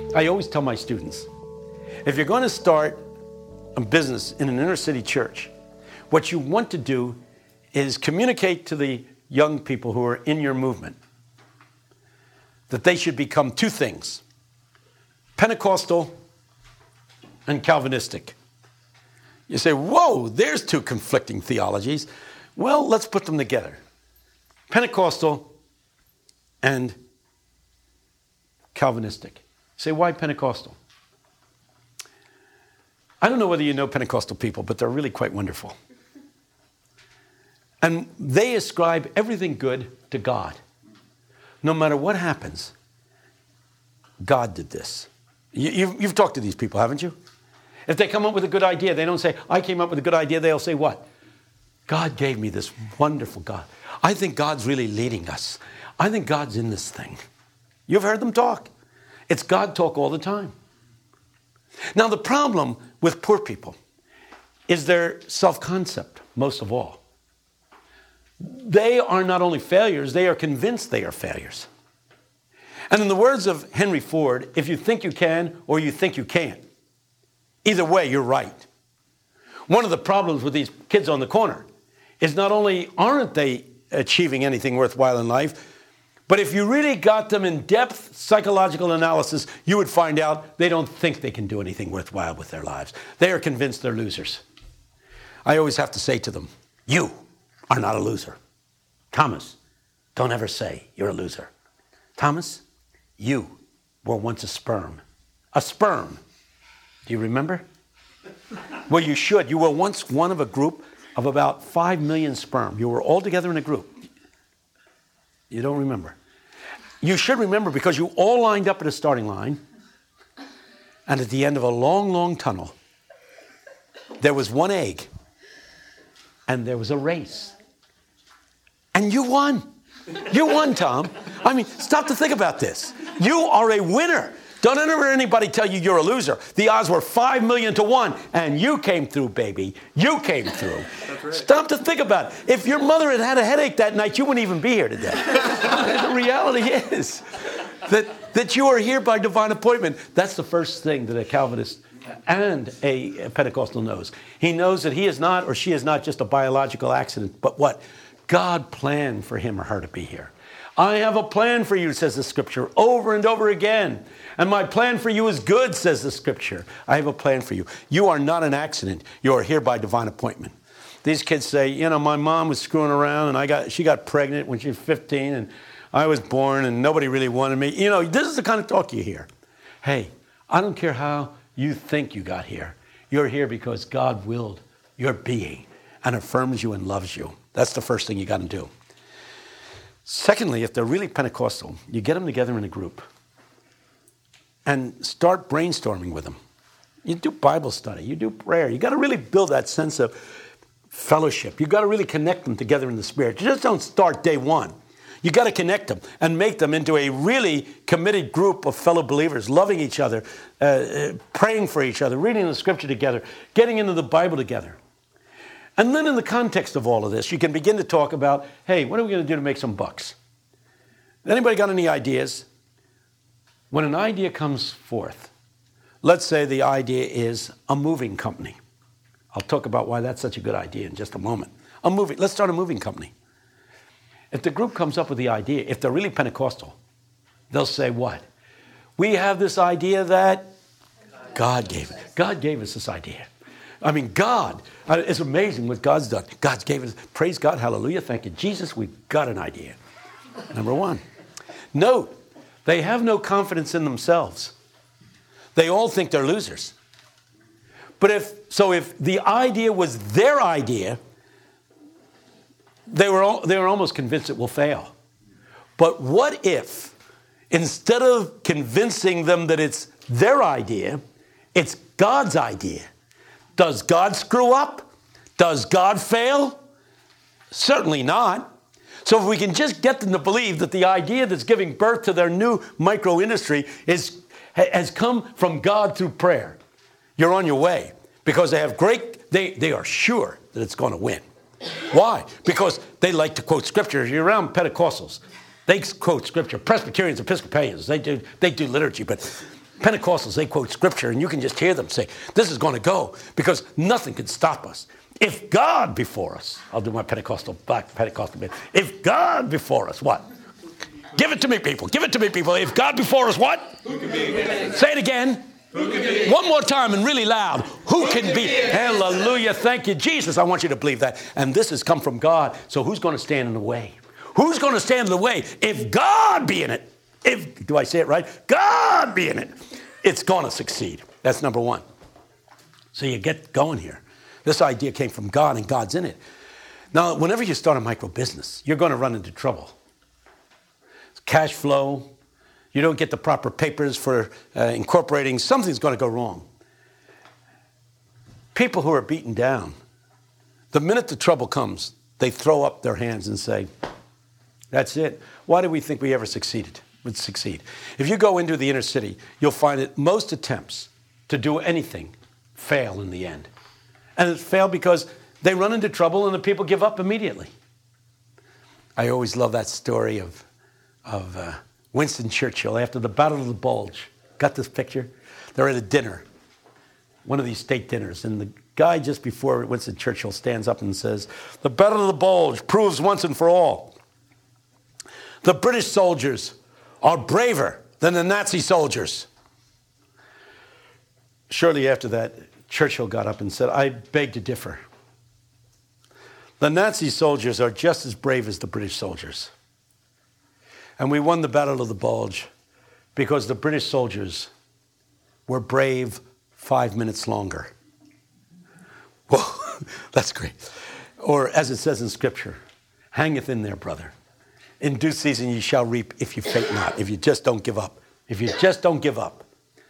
I always tell my students, if you're going to start a business in an inner city church, what you want to do is communicate to the young people who are in your movement that they should become two things: Pentecostal and Calvinistic. You say, whoa, there's two conflicting theologies. Well, let's put them together. Pentecostal and Calvinistic. You say, why Pentecostal? I don't know whether you know Pentecostal people, but they're really quite wonderful. And they ascribe everything good to God. No matter what happens, God did this. You've talked to these people, haven't you? If they come up with a good idea, they don't say, I came up with a good idea. They'll say what? God gave me this wonderful God. I think God's really leading us. I think God's in this thing. You've heard them talk. It's God talk all the time. Now, the problem with poor people is their self-concept, most of all. They are not only failures, they are convinced they are failures. And in the words of Henry Ford, if you think you can or you think you can't, either way, you're right. One of the problems with these kids on the corner is not only aren't they achieving anything worthwhile in life, but if you really got them in depth psychological analysis, you would find out they don't think they can do anything worthwhile with their lives. They are convinced they're losers. I always have to say to them, you are not a loser. Thomas, don't ever say you're a loser. Thomas, you were once a sperm. A sperm. Do you remember? Well, you should. You were once one of a group of about 5 million sperm. You were all together in a group. You don't remember. You should remember because you all lined up at a starting line, and at the end of a long, long tunnel, there was one egg, and there was a race. And you won. You won, Tom. I mean, stop to think about this. You are a winner. Don't ever anybody tell you you're a loser. The odds were 5 million to 1, and you came through, baby. You came through. That's right. Stop to think about it. If your mother had had a headache that night, you wouldn't even be here today. The reality is that you are here by divine appointment. That's the first thing that a Calvinist and a Pentecostal knows. He knows that he is not or she is not just a biological accident, but what? God planned for him or her to be here. I have a plan for you, says the Scripture, over and over again. And my plan for you is good, says the Scripture. I have a plan for you. You are not an accident. You are here by divine appointment. These kids say, my mom was screwing around and she got pregnant when she was 15 and I was born and nobody really wanted me. This is the kind of talk you hear. Hey, I don't care how you think you got here. You're here because God willed your being and affirms you and loves you. That's the first thing you got to do. Secondly, if they're really Pentecostal, you get them together in a group and start brainstorming with them. You do Bible study, you do prayer. You got to really build that sense of fellowship. You got to really connect them together in the Spirit. You just don't start day one. You got to connect them and make them into a really committed group of fellow believers, loving each other, praying for each other, reading the Scripture together, getting into the Bible together. And then in the context of all of this, you can begin to talk about, hey, what are we going to do to make some bucks? Anybody got any ideas? When an idea comes forth, let's say the idea is a moving company. I'll talk about why that's such a good idea in just a moment. Let's start a moving company. If the group comes up with the idea, if they're really Pentecostal, they'll say what? We have this idea that God gave it. God gave us this idea. I mean, God, it's amazing what God's done. God's gave us, praise God, hallelujah, thank you, Jesus, we've got an idea. Number one. Note, they have no confidence in themselves. They all think they're losers. But if the idea was their idea, they were almost convinced it will fail. But what if, instead of convincing them that it's their idea, it's God's idea? Does God screw up? Does God fail? Certainly not. So if we can just get them to believe that the idea that's giving birth to their new micro-industry has come from God through prayer, you're on your way. Because they are sure that it's going to win. Why? Because they like to quote Scripture. You're around Pentecostals. They quote Scripture. Presbyterians, Episcopalians, they do liturgy, but Pentecostals, they quote scripture, and you can just hear them say, this is going to go, because nothing can stop us. If God before us, I'll do my black Pentecostal bit. If God before us, what? Give it to me, people. Give it to me, people. If God before us, what? Who can be against? Say it again. Who can be? One more time and really loud. Who can be? Hallelujah. Thank you, Jesus. I want you to believe that. And this has come from God. So who's going to stand in the way? Who's going to stand in the way? If God be in it. Do I say it right? God be in it. It's going to succeed. That's number one. So you get going here. This idea came from God, and God's in it. Now, whenever you start a micro business, you're going to run into trouble. Cash flow. You don't get the proper papers for incorporating. Something's going to go wrong. People who are beaten down, the minute the trouble comes, they throw up their hands and say, that's it. Why do we think we ever would succeed? If you go into the inner city, you'll find that most attempts to do anything fail in the end. And it failed because they run into trouble and the people give up immediately. I always love that story of Winston Churchill after the Battle of the Bulge. Got this picture? They're at a dinner, one of these state dinners, and the guy just before Winston Churchill stands up and says, the Battle of the Bulge proves once and for all the British soldiers are braver than the Nazi soldiers. Shortly after that, Churchill got up and said, I beg to differ. The Nazi soldiers are just as brave as the British soldiers. And we won the Battle of the Bulge because the British soldiers were brave 5 minutes longer. Whoa, that's great. Or as it says in Scripture, hangeth in there, brother. In due season ye shall reap if you faint not, if you just don't give up. If you just don't give up.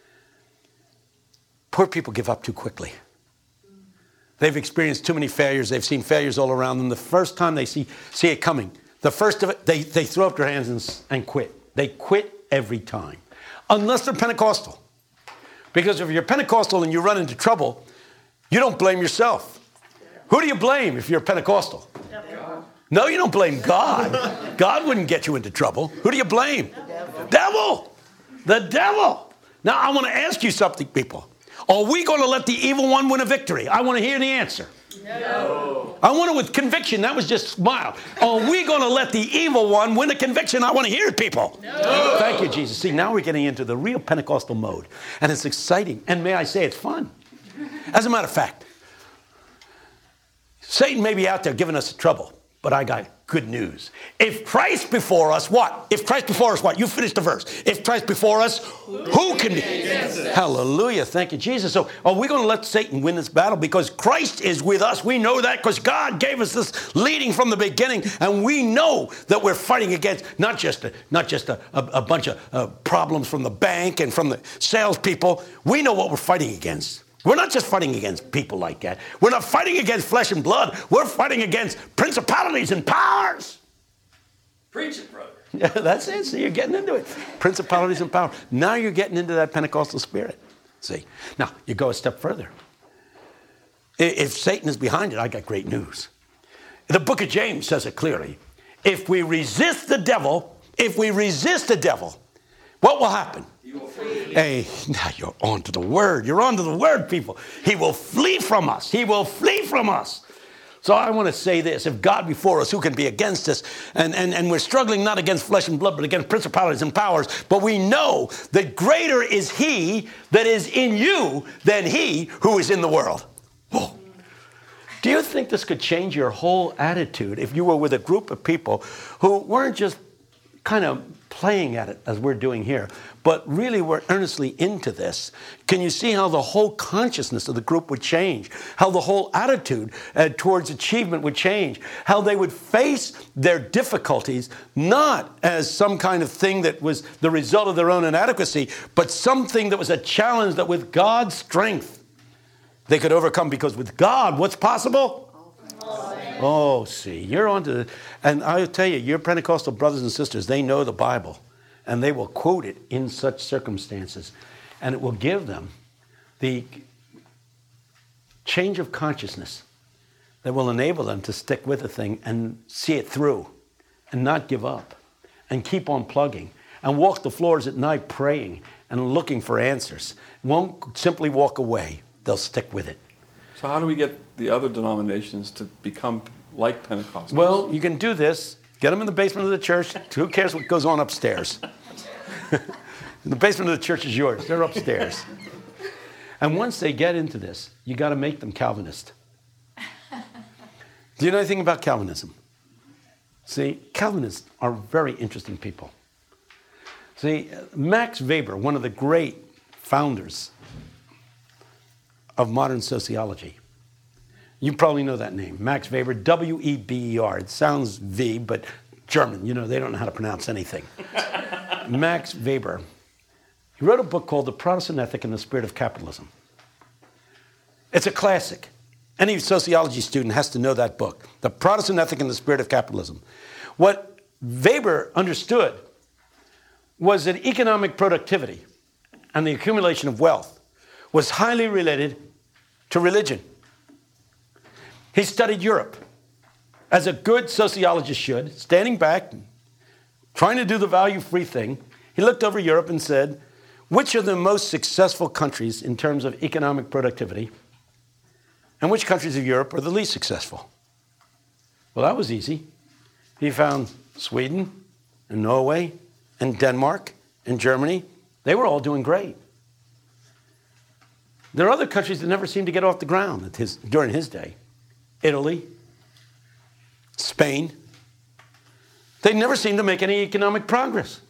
Poor people give up too quickly. They've experienced too many failures. They've seen failures all around them. The first time they see it coming, the first of it, they throw up their hands and quit. They quit every time. Unless they're Pentecostal. Because if you're Pentecostal and you run into trouble, you don't blame yourself. Who do you blame if you're Pentecostal? God. No, you don't blame God. God wouldn't get you into trouble. Who do you blame? The devil. The devil. Now, I want to ask you something, people. Are we going to let the evil one win a victory? I want to hear the answer. No. I want it with conviction. That was just smile. Are we going to let the evil one win a conviction? I want to hear it, people. No. Thank you, Jesus. See, now we're getting into the real Pentecostal mode. And it's exciting. And may I say, it's fun. As a matter of fact, Satan may be out there giving us trouble. But I got good news. If Christ before us, what? If Christ before us, what? You finished the verse. If Christ before us, who can be? Hallelujah. Thank you, Jesus. So are we going to let Satan win this battle? Because Christ is with us. We know that because God gave us this leading from the beginning. And we know that we're fighting against not just a bunch of problems from the bank and from the salespeople. We know what we're fighting against. We're not just fighting against people like that. We're not fighting against flesh and blood. We're fighting against principalities and powers. Preach it, brother. Yeah, that's it. See, you're getting into it. Principalities and powers. Now you're getting into that Pentecostal spirit. See? Now, you go a step further. If Satan is behind it, I got great news. The book of James says it clearly. If we resist the devil, what will happen? Hey, now you're on to the word. You're on to the word, people. He will flee from us. He will flee from us. So I want to say this. If God before us, who can be against us? And we're struggling not against flesh and blood, but against principalities and powers. But we know that greater is he that is in you than he who is in the world. Whoa. Do you think this could change your whole attitude if you were with a group of people who weren't just kind of playing at it as we're doing here, but really were earnestly into this? Can you see how the whole consciousness of the group would change? How the whole attitude towards achievement would change? How they would face their difficulties not as some kind of thing that was the result of their own inadequacy, but something that was a challenge that with God's strength they could overcome, because with God, what's possible? Oh, see, you're on to, and I'll tell you, your Pentecostal brothers and sisters, they know the Bible, and they will quote it in such circumstances, and it will give them the change of consciousness that will enable them to stick with the thing and see it through and not give up and keep on plugging. and walk the floors at night praying and looking for answers. Won't simply walk away. They'll stick with it. So how do we get the other denominations to become like Pentecostals? Well, you can do this. Get them in the basement of the church. Who cares what goes on upstairs? The basement of the church is yours. They're upstairs. And once they get into this, you got to make them Calvinist. Do you know anything about Calvinism? See, Calvinists are very interesting people. See, Max Weber, one of the great founders of modern sociology. You probably know that name, Max Weber, W-E-B-E-R. It sounds V, but German, they don't know how to pronounce anything. Max Weber, he wrote a book called The Protestant Ethic and the Spirit of Capitalism. It's a classic. Any sociology student has to know that book, The Protestant Ethic and the Spirit of Capitalism. What Weber understood was that economic productivity and the accumulation of wealth was highly related to religion. He studied Europe, as a good sociologist should, standing back, trying to do the value-free thing. He looked over Europe and said, which are the most successful countries in terms of economic productivity, and which countries of Europe are the least successful? Well, that was easy. He found Sweden and Norway and Denmark and Germany. They were all doing great. There are other countries that never seemed to get off the ground during his day. Italy, Spain. They never seemed to make any economic progress.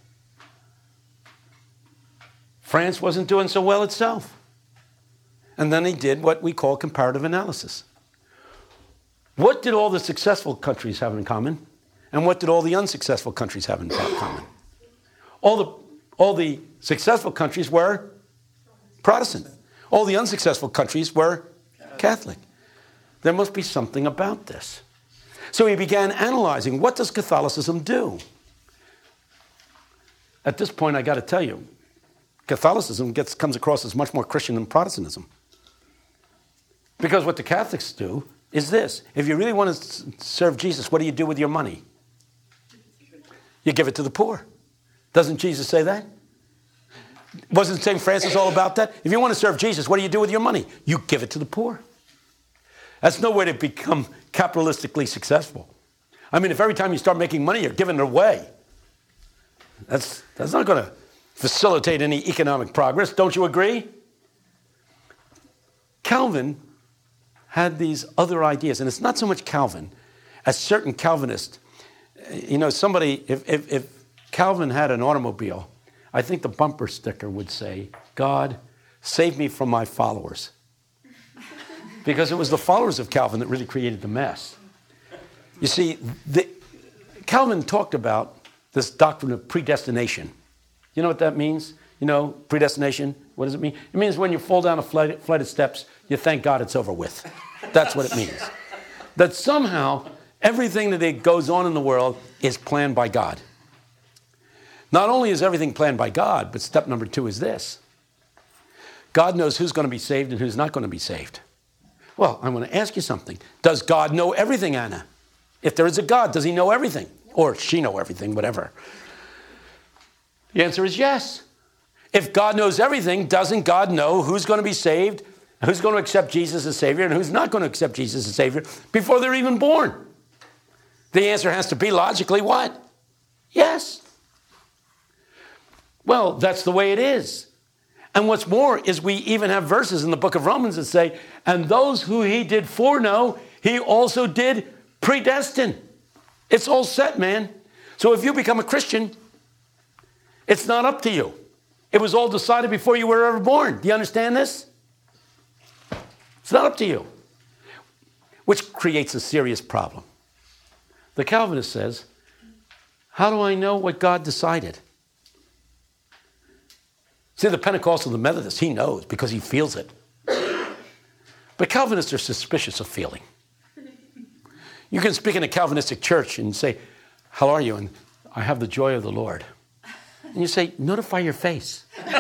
France wasn't doing so well itself. And then he did what we call comparative analysis. What did all the successful countries have in common? And what did all the unsuccessful countries have in common? All the successful countries were Protestant. All the unsuccessful countries were Catholic. There must be something about this. So he began analyzing, what does Catholicism do? At this point, I got to tell you, Catholicism comes across as much more Christian than Protestantism. Because what the Catholics do is this. If you really want to serve Jesus, what do you do with your money? You give it to the poor. Doesn't Jesus say that? Wasn't St. Francis all about that? If you want to serve Jesus, what do you do with your money? You give it to the poor. That's no way to become capitalistically successful. I mean, if every time you start making money, you're giving it away, that's not going to facilitate any economic progress. Don't you agree? Calvin had these other ideas, and it's not so much Calvin as certain Calvinists. If Calvin had an automobile, I think the bumper sticker would say, God, save me from my followers. Because it was the followers of Calvin that really created the mess. You see, Calvin talked about this doctrine of predestination. You know what that means? Predestination, what does it mean? It means when you fall down a flight of steps, you thank God it's over with. That's what it means. That somehow everything that goes on in the world is planned by God. Not only is everything planned by God, but step number 2 is this. God knows who's going to be saved and who's not going to be saved. Well, I want to ask you something. Does God know everything, Anna? If there is a God, does he know everything? Or she know everything, whatever. The answer is yes. If God knows everything, doesn't God know who's going to be saved, who's going to accept Jesus as Savior, and who's not going to accept Jesus as Savior before they're even born? The answer has to be logically what? Yes. Well, that's the way it is. And what's more is we even have verses in the book of Romans that say, and those who he did foreknow, he also did predestine. It's all set, man. So if you become a Christian, it's not up to you. It was all decided before you were ever born. Do you understand this? It's not up to you. Which creates a serious problem. The Calvinist says, how do I know what God decided? See, the Pentecostal, the Methodist, he knows because he feels it. But Calvinists are suspicious of feeling. You can speak in a Calvinistic church and say, how are you? And I have the joy of the Lord. And you say, notify your face.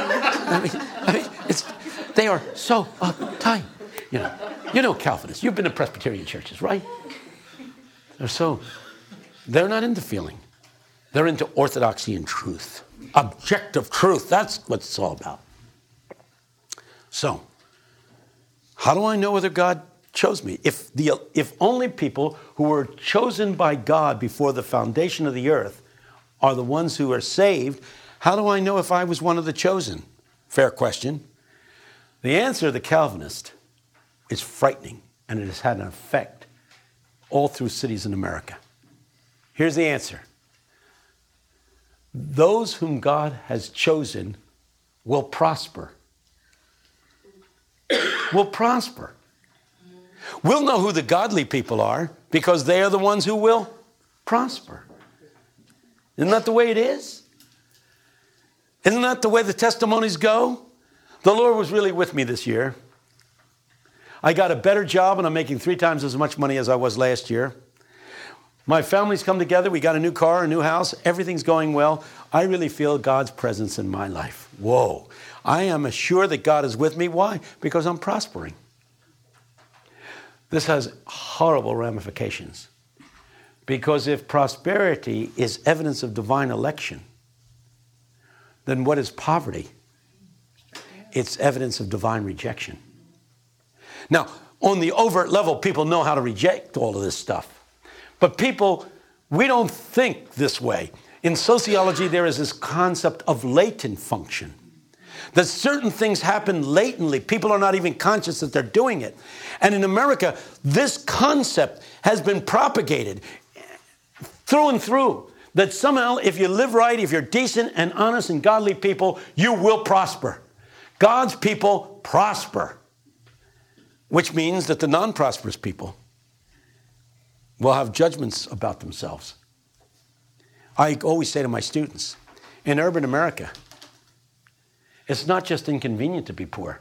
They are so uptight. You know Calvinists. You've been to Presbyterian churches, right? They're not into feeling. They're into orthodoxy and truth. Objective truth. That's what it's all about. So, how do I know whether God chose me? If only people who were chosen by God before the foundation of the earth are the ones who are saved, how do I know if I was one of the chosen? Fair question. The answer of the Calvinist is frightening, and it has had an effect all through cities in America. Here's the answer. Those whom God has chosen will prosper. Will prosper. We'll know who the godly people are because they are the ones who will prosper. Isn't that the way it is? Isn't that the way the testimonies go? The Lord was really with me this year. I got a better job and I'm making 3 times as much money as I was last year. My family's come together. We got a new car, a new house. Everything's going well. I really feel God's presence in my life. Whoa. I am assured that God is with me. Why? Because I'm prospering. This has horrible ramifications. Because if prosperity is evidence of divine election, then what is poverty? It's evidence of divine rejection. Now, on the overt level, people know how to reject all of this stuff. But people, we don't think this way. In sociology, there is this concept of latent function. That certain things happen latently. People are not even conscious that they're doing it. And in America, this concept has been propagated through and through. That somehow, if you live right, if you're decent and honest and godly people, you will prosper. God's people prosper. Which means that the non-prosperous people will have judgments about themselves. I always say to my students, in urban America, it's not just inconvenient to be poor.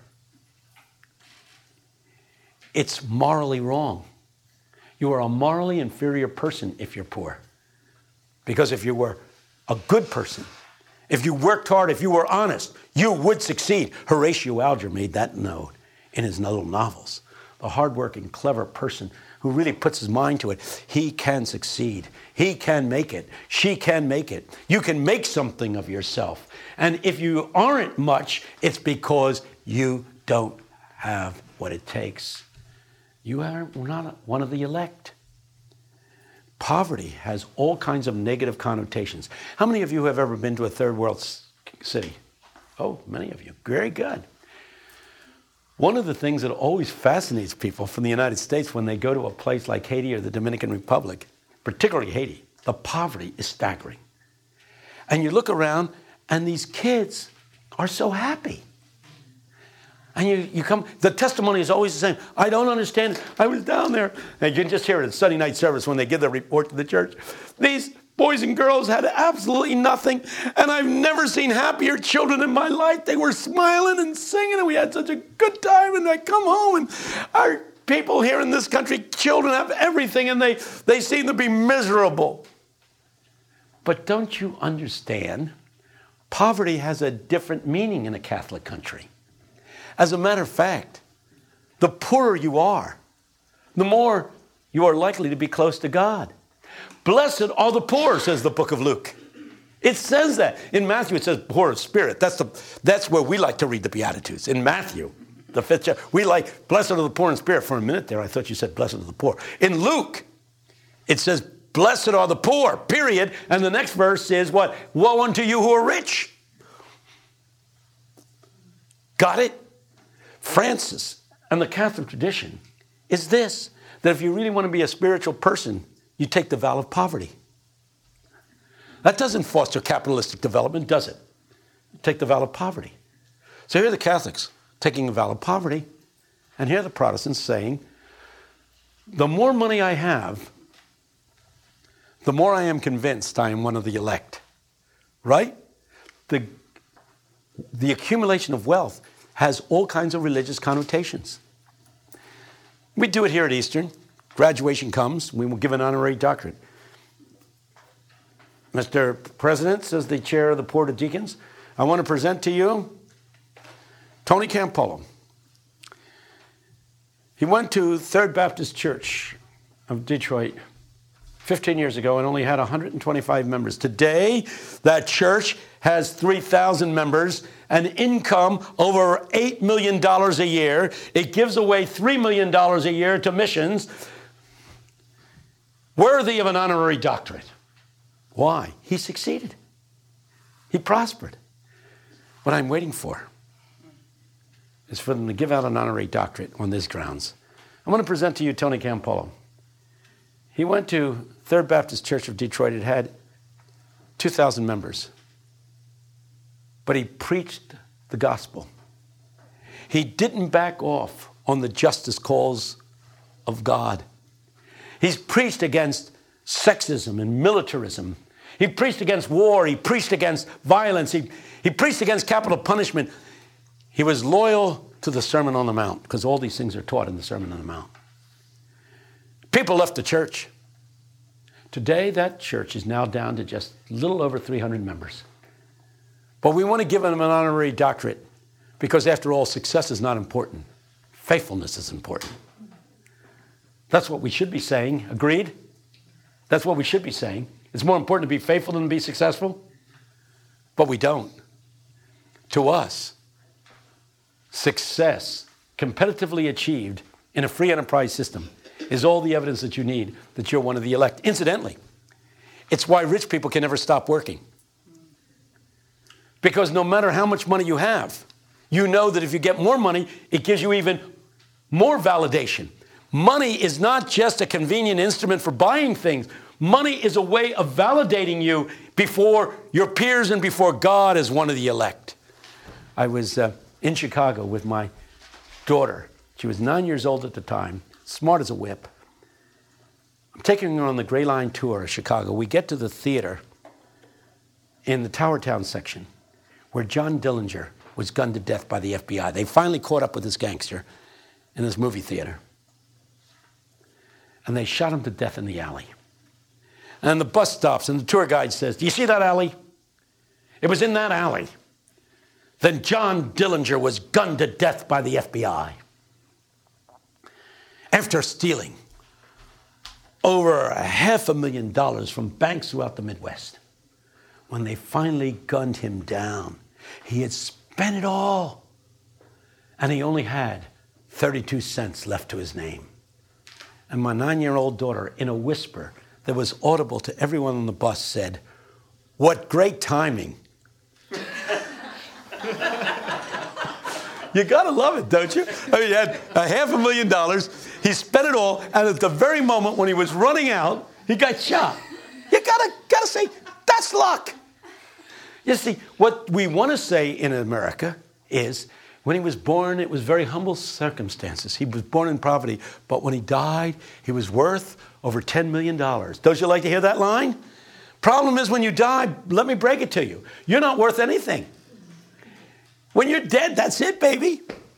It's morally wrong. You are a morally inferior person if you're poor. Because if you were a good person, if you worked hard, if you were honest, you would succeed. Horatio Alger made that note in his little novels. The hardworking, clever person who really puts his mind to it, he can succeed. He can make it. She can make it. You can make something of yourself. And if you aren't much, it's because you don't have what it takes. You are not one of the elect. Poverty has all kinds of negative connotations. How many of you have ever been to a third world city? Oh, many of you. Very good. One of the things that always fascinates people from the United States when they go to a place like Haiti or the Dominican Republic, particularly Haiti, the poverty is staggering. And you look around and these kids are so happy. And you come, the testimony is always the same. I don't understand. I was down there. And you can just hear it at Sunday night service when they give the report to the church. These boys and girls had absolutely nothing. And I've never seen happier children in my life. They were smiling and singing and we had such a good time. And I come home and our people here in this country, children have everything and they seem to be miserable. But don't you understand? Poverty has a different meaning in a Catholic country. As a matter of fact, the poorer you are, the more you are likely to be close to God. Blessed are the poor, says the book of Luke. It says that. In Matthew, it says poor of spirit. That's where we like to read the Beatitudes. In Matthew, the 5th chapter, we like, blessed are the poor in spirit. For a minute there, I thought you said blessed are the poor. In Luke, it says, blessed are the poor, period. And the next verse is what? Woe unto you who are rich. Got it? Francis and the Catholic tradition is this, that if you really want to be a spiritual person, you take the vow of poverty. That doesn't foster capitalistic development, does it? You take the vow of poverty. So here are the Catholics taking the vow of poverty, and here are the Protestants saying, the more money I have, the more I am convinced I am one of the elect. Right? The accumulation of wealth has all kinds of religious connotations. We do it here at Eastern. Graduation comes, we will give an honorary doctorate. Mr. President, says the chair of the Board of Deacons, I want to present to you Tony Campolo. He went to Third Baptist Church of Detroit. 15 years ago and only had 125 members. Today, that church has 3,000 members, an income over $8 million a year. It gives away $3 million a year to missions, worthy of an honorary doctorate. Why? He succeeded. He prospered. What I'm waiting for is for them to give out an honorary doctorate on these grounds. I want to present to you Tony Campolo. He went to Third Baptist Church of Detroit. It had 2,000 members. But he preached the gospel. He didn't back off on the justice calls of God. He's preached against sexism and militarism. He preached against war. He preached against violence. He preached against capital punishment. He was loyal to the Sermon on the Mount because all these things are taught in the Sermon on the Mount. People left the church. Today, that church is now down to just a little over 300 members. But we want to give him an honorary doctorate because, after all, success is not important. Faithfulness is important. That's what we should be saying. Agreed? That's what we should be saying. It's more important to be faithful than to be successful. But we don't. To us, success, competitively achieved in a free enterprise system, is all the evidence that you need that you're one of the elect. Incidentally, it's why rich people can never stop working. Because no matter how much money you have, you know that if you get more money, it gives you even more validation. Money is not just a convenient instrument for buying things. Money is a way of validating you before your peers and before God as one of the elect. I was in Chicago with my daughter. She was 9 years old at the time, smart as a whip. I'm taking her on the Gray Line tour of Chicago. We get to the theater in the Tower Town section where John Dillinger was gunned to death by the FBI. They finally caught up with this gangster in this movie theater. And they shot him to death in the alley. And the bus stops and the tour guide says, "Do you see that alley? It was in that alley. Then John Dillinger was gunned to death by the FBI. After stealing over $500,000 from banks throughout the Midwest. When they finally gunned him down, he had spent it all. And he only had 32 cents left to his name." And my 9-year-old daughter, in a whisper that was audible to everyone on the bus, said, "What great timing." You gotta love it, don't you? I mean, he had $500,000, he spent it all, and at the very moment when he was running out, he got shot. You gotta say, that's luck. You see, what we want to say in America is, when he was born, it was very humble circumstances. He was born in poverty, but when he died, he was worth over $10 million. Don't you like to hear that line? Problem is, when you die, let me break it to you, you're not worth anything. When you're dead, that's it, baby.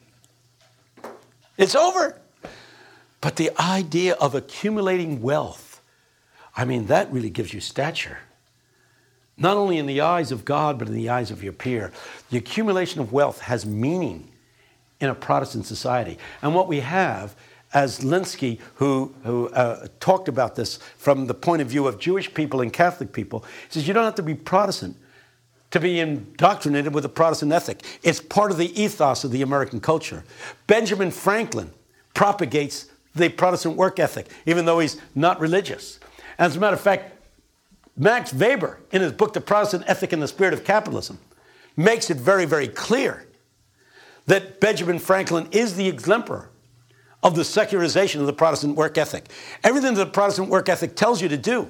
It's over. But the idea of accumulating wealth, I mean, that really gives you stature. Not only in the eyes of God, but in the eyes of your peer. The accumulation of wealth has meaning in a Protestant society. And what we have, as Linsky, who talked about this from the point of view of Jewish people and Catholic people, he says you don't have to be Protestant to be indoctrinated with a Protestant ethic. It's part of the ethos of the American culture. Benjamin Franklin propagates the Protestant work ethic, even though he's not religious. As a matter of fact, Max Weber, in his book, The Protestant Ethic and the Spirit of Capitalism, makes it very, very clear that Benjamin Franklin is the exemplar of the secularization of the Protestant work ethic. Everything that the Protestant work ethic tells you to do,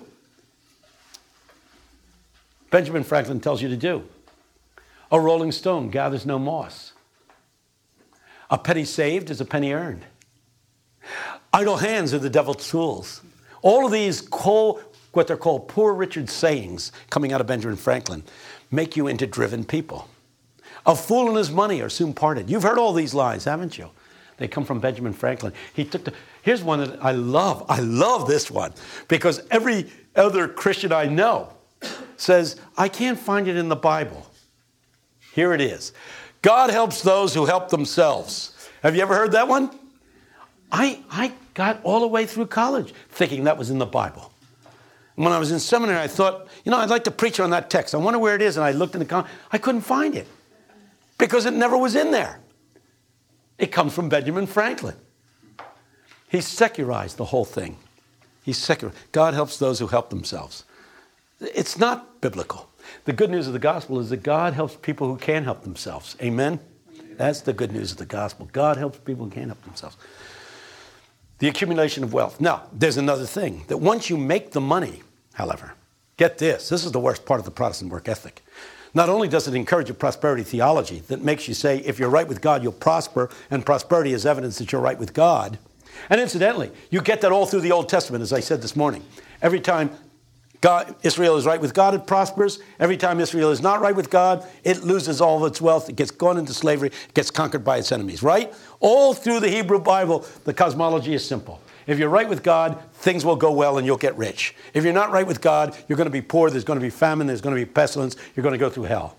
Benjamin Franklin tells you to do. A rolling stone gathers no moss. A penny saved is a penny earned. Idle hands are the devil's tools. All of these what they're called Poor Richard sayings coming out of Benjamin Franklin make you into driven people. A fool and his money are soon parted. You've heard all these lies, haven't you? They come from Benjamin Franklin. Here's one that I love. I love this one because every other Christian I know says, I can't find it in the Bible. Here it is. God helps those who help themselves. Have you ever heard that one? I got all the way through college thinking that was in the Bible. When I was in seminary, I thought, I'd like to preach on that text. I wonder where it is. And I looked in the I couldn't find it because it never was in there. It comes from Benjamin Franklin. He secularized the whole thing. He's secular. God helps those who help themselves. It's not biblical. The good news of the gospel is that God helps people who can't help themselves. Amen? That's the good news of the gospel. God helps people who can't help themselves. The accumulation of wealth. Now, there's another thing, that once you make the money, however, get this is the worst part of the Protestant work ethic. Not only does it encourage a prosperity theology that makes you say, if you're right with God, you'll prosper, and prosperity is evidence that you're right with God. And incidentally, you get that all through the Old Testament, as I said this morning. Every time Israel is right with God, it prospers. Every time Israel is not right with God, it loses all of its wealth. It gets gone into slavery. It gets conquered by its enemies, right? All through the Hebrew Bible, the cosmology is simple. If you're right with God, things will go well and you'll get rich. If you're not right with God, you're going to be poor. There's going to be famine. There's going to be pestilence. You're going to go through hell.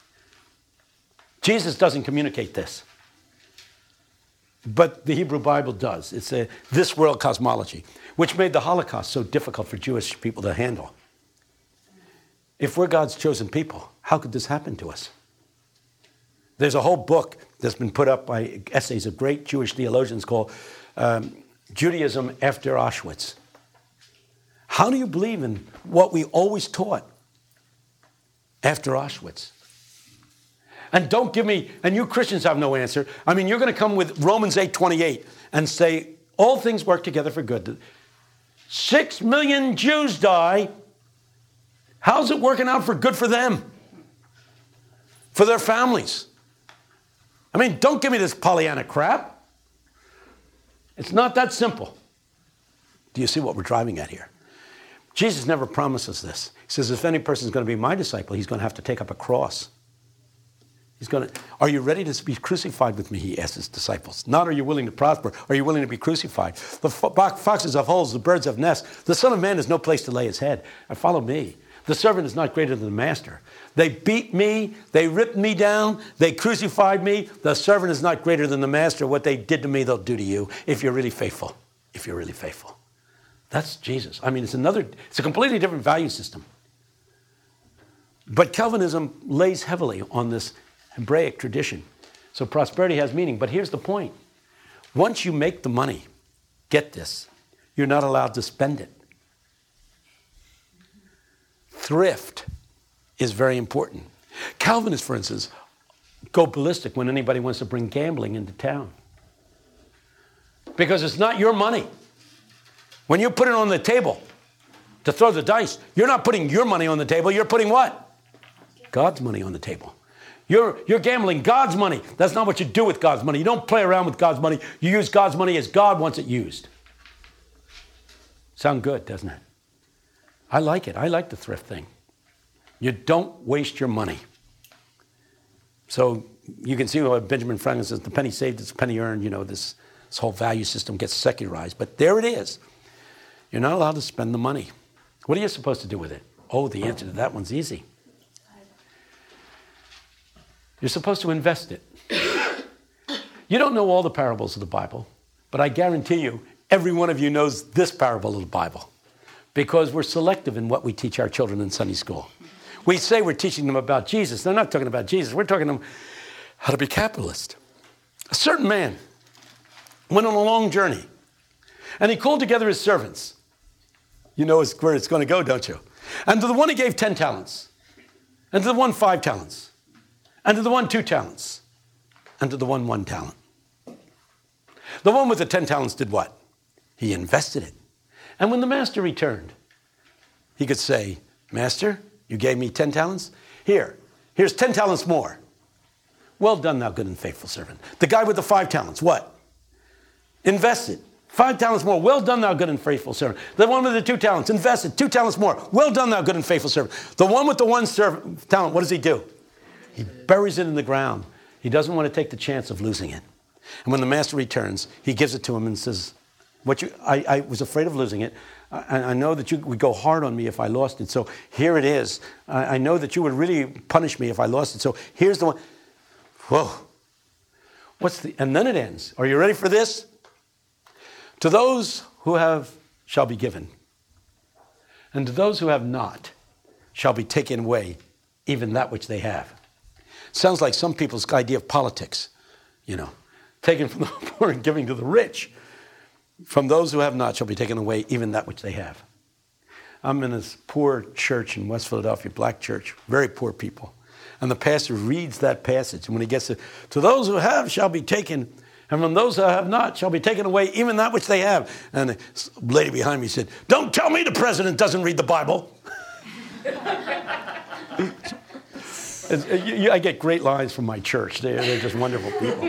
Jesus doesn't communicate this. But the Hebrew Bible does. It's a this world cosmology, which made the Holocaust so difficult for Jewish people to handle. If we're God's chosen people, how could this happen to us? There's a whole book that's been put up by essays of great Jewish theologians called Judaism After Auschwitz. How do you believe in what we always taught after Auschwitz? And don't give me, and you Christians have no answer. I mean, you're going to come with Romans 8:28 and say, all things work together for good. 6 million Jews die. How's it working out for good for them? For their families? I mean, don't give me this Pollyanna crap. It's not that simple. Do you see what we're driving at here? Jesus never promises this. He says, if any person is going to be my disciple, he's going to have to take up a cross. Are you ready to be crucified with me? He asked his disciples. Not are you willing to prosper? Are you willing to be crucified? The foxes have holes, the birds have nests. The Son of Man has no place to lay his head. Follow me. The servant is not greater than the master. They beat me. They ripped me down. They crucified me. The servant is not greater than the master. What they did to me, they'll do to you if you're really faithful. If you're really faithful. That's Jesus. I mean, it's a completely different value system. But Calvinism lays heavily on this Hebraic tradition. So prosperity has meaning. But here's the point. Once you make the money, get this, you're not allowed to spend it. Thrift is very important. Calvinists, for instance, go ballistic when anybody wants to bring gambling into town. Because it's not your money. When you put it on the table to throw the dice, you're not putting your money on the table. You're putting what? God's money on the table. You're gambling God's money. That's not what you do with God's money. You don't play around with God's money. You use God's money as God wants it used. Sound good, doesn't it? I like it. I like the thrift thing. You don't waste your money. So you can see what Benjamin Franklin says, the penny saved is a penny earned. This whole value system gets secularized. But there it is. You're not allowed to spend the money. What are you supposed to do with it? Oh, the answer to that one's easy. You're supposed to invest it. You don't know all the parables of the Bible, but I guarantee you, every one of you knows this parable of the Bible because we're selective in what we teach our children in Sunday school. We say we're teaching them about Jesus. They're not talking about Jesus. We're talking to them how to be capitalist. A certain man went on a long journey, and he called together his servants. You know where it's going to go, don't you? And to the one he gave 10 talents, and to the one 5 talents, and to the one 2 talents, and to the one 1 talent. The one with the 10 talents did what? He invested it. And when the master returned, he could say, Master, you gave me 10 talents? Here's 10 talents more. Well done, thou good and faithful servant. The guy with the 5 talents, what? Invested. 5 talents more. Well done, thou good and faithful servant. The one with the 2 talents, invested. 2 talents more. Well done, thou good and faithful servant. The one with the 1 talent, what does he do? He buries it in the ground. He doesn't want to take the chance of losing it. And when the master returns, he gives it to him and says, I was afraid of losing it. I know that you would go hard on me if I lost it. So here it is. I know that you would really punish me if I lost it. So here's the one. Whoa. And then it ends. Are you ready for this? To those who have shall be given. And to those who have not shall be taken away even that which they have. Sounds like some people's idea of politics, taken from the poor and giving to the rich. From those who have not shall be taken away even that which they have. I'm in this poor church in West Philadelphia, black church, very poor people. And the pastor reads that passage. And when he gets to those who have shall be taken, and from those who have not shall be taken away even that which they have. And the lady behind me said, don't tell me the president doesn't read the Bible. I get great lines from my church. They're just wonderful people.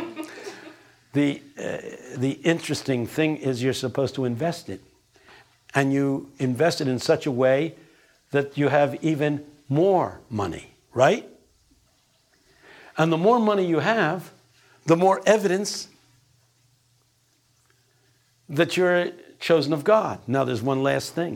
The interesting thing is you're supposed to invest it. And you invest it in such a way that you have even more money, right? And the more money you have, the more evidence that you're chosen of God. Now, there's one last thing.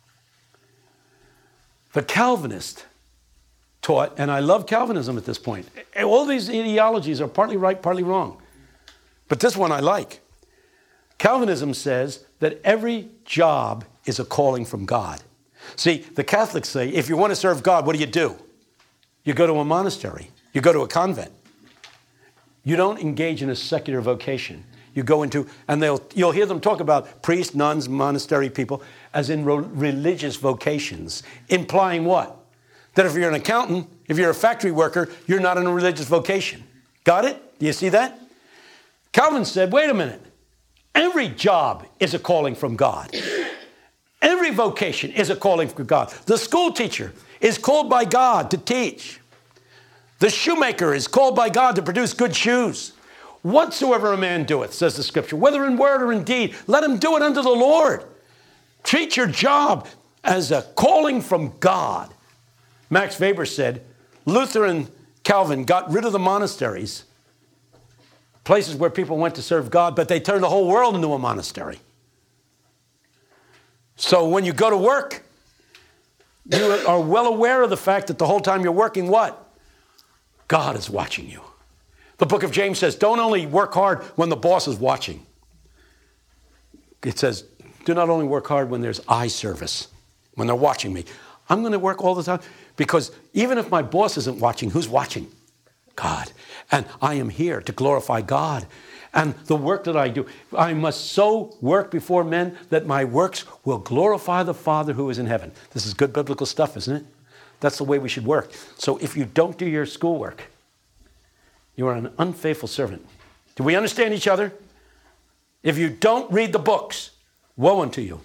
The Calvinist taught, and I love Calvinism at this point. All these ideologies are partly right, partly wrong. But this one I like. Calvinism says that every job is a calling from God. See, the Catholics say, if you want to serve God, what do? You go to a monastery. You go to a convent. You don't engage in a secular vocation. You go into, and you'll hear them talk about priests, nuns, monastery people, as in religious vocations, implying what? That if you're an accountant, if you're a factory worker, you're not in a religious vocation. Got it? Do you see that? Calvin said, wait a minute. Every job is a calling from God. Every vocation is a calling from God. The school teacher is called by God to teach. The shoemaker is called by God to produce good shoes. Whatsoever a man doeth, says the scripture, whether in word or in deed, let him do it unto the Lord. Treat your job as a calling from God. Max Weber said, Luther and Calvin got rid of the monasteries, places where people went to serve God, but they turned the whole world into a monastery. So when you go to work, you are well aware of the fact that the whole time you're working, what? God is watching you. The book of James says, don't only work hard when the boss is watching. It says, do not only work hard when there's eye service, when they're watching me. I'm going to work all the time because even if my boss isn't watching, who's watching? God. And I am here to glorify God. And the work that I do, I must so work before men that my works will glorify the Father who is in heaven. This is good biblical stuff, isn't it? That's the way we should work. So if you don't do your schoolwork, you are an unfaithful servant. Do we understand each other? If you don't read the books, woe unto you.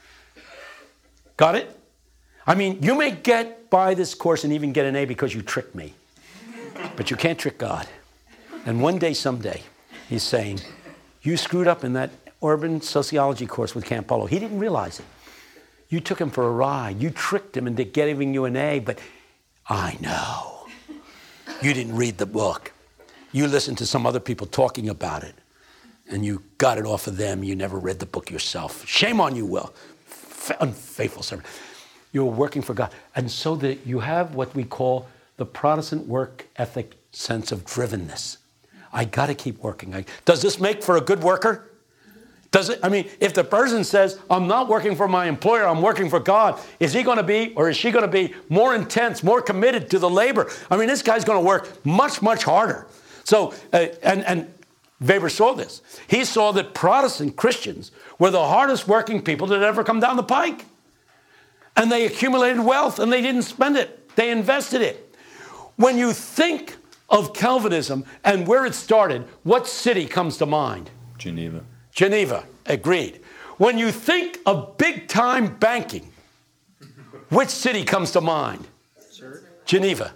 Got it? I mean, you may get by this course and even get an A because you tricked me. But you can't trick God. And one day, someday, he's saying, you screwed up in that urban sociology course with Campolo. He didn't realize it. You took him for a ride. You tricked him into giving you an A, but I know. You didn't read the book. You listened to some other people talking about it, and you got it off of them. You never read the book yourself. Shame on you, Will. Unfaithful servant. You're working for God. And so that you have what we call the Protestant work ethic sense of drivenness. I got to keep working. Does this make for a good worker? Does it? I mean, if the person says, I'm not working for my employer, I'm working for God, is he going to be, or is she going to be more intense, more committed to the labor? I mean, this guy's going to work much, much harder. So, and Weber saw this. He saw that Protestant Christians were the hardest working people that ever come down the pike. And they accumulated wealth and they didn't spend it. They invested it. When you think of Calvinism and where it started, what city comes to mind? Geneva. Geneva, agreed. When you think of big-time banking, which city comes to mind? Zurich. Geneva.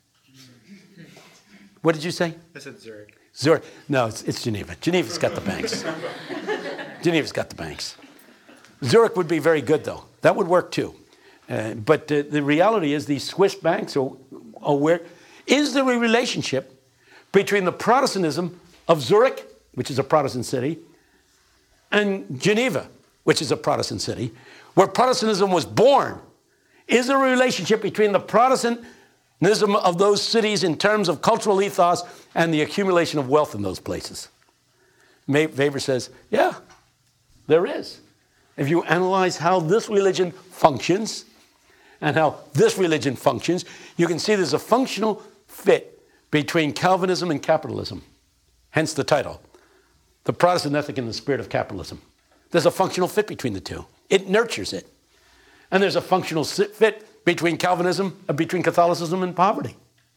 What did you say? I said Zurich. Zurich. No, it's Geneva. Geneva's got the banks. Geneva's got the banks. Zurich would be very good, though. That would work, too. But the reality is these Swiss banks are where... Is there a relationship between the Protestantism of Zurich, which is a Protestant city, and Geneva, which is a Protestant city, where Protestantism was born? Is there a relationship between the Protestantism of those cities in terms of cultural ethos and the accumulation of wealth in those places? Weber says, yeah, there is. if you analyze how this religion functions and how this religion functions, you can see there's a functional fit between Calvinism and capitalism. Hence the title, The Protestant Ethic in the Spirit of Capitalism. There's a functional fit between the two. It nurtures it. And there's a functional fit between between Catholicism and poverty.